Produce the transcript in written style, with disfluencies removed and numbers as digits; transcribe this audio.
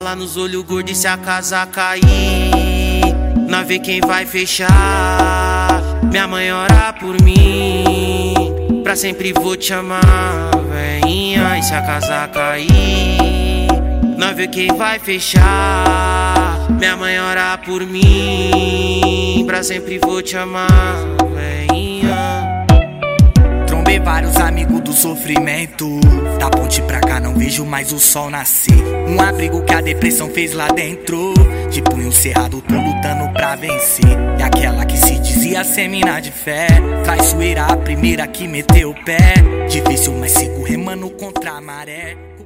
Lá nos olhos gordos, se a casa cair, nós vê quem vai fechar. Minha mãe ora por mim, pra sempre vou te amar, veinha. E se a casa cair, nós vê quem vai fechar. Minha mãe ora por mim, pra sempre vou te amar, veinha. Trombei vários amigos do sofrimento, da ponte pra cá não vejo mais o sol nascer. Um abrigo que a depressão fez lá dentro, de punho cerrado tô lutando pra vencer. E aquela que se dizia ser mina de fé, traiçoeira a primeira que meteu o pé. Difícil, mas sigo remando contra a maré.